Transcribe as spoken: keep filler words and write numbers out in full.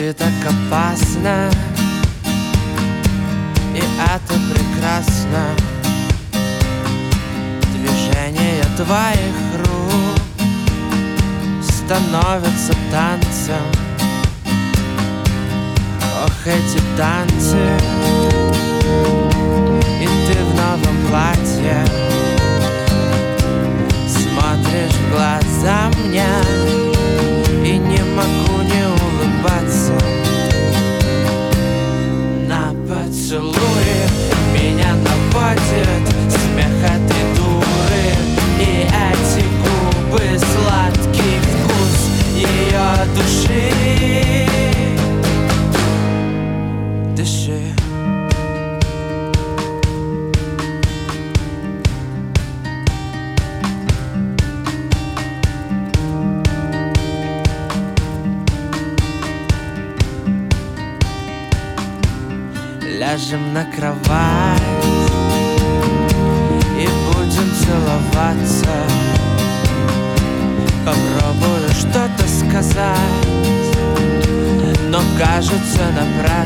Ты так опасна, и это прекрасно. Движение твоих рук становятся танцем. Ох, эти танцы. И ты в новом платье смотришь в глаза мне, и не могу не улыбаться. На поцелуи меня наводит смех этой дуры, и эти губы, сладкий вкус ее души. Дыши. Ляжем на кровать и будем целоваться. Попробую что-то сказать, но кажется напрасно.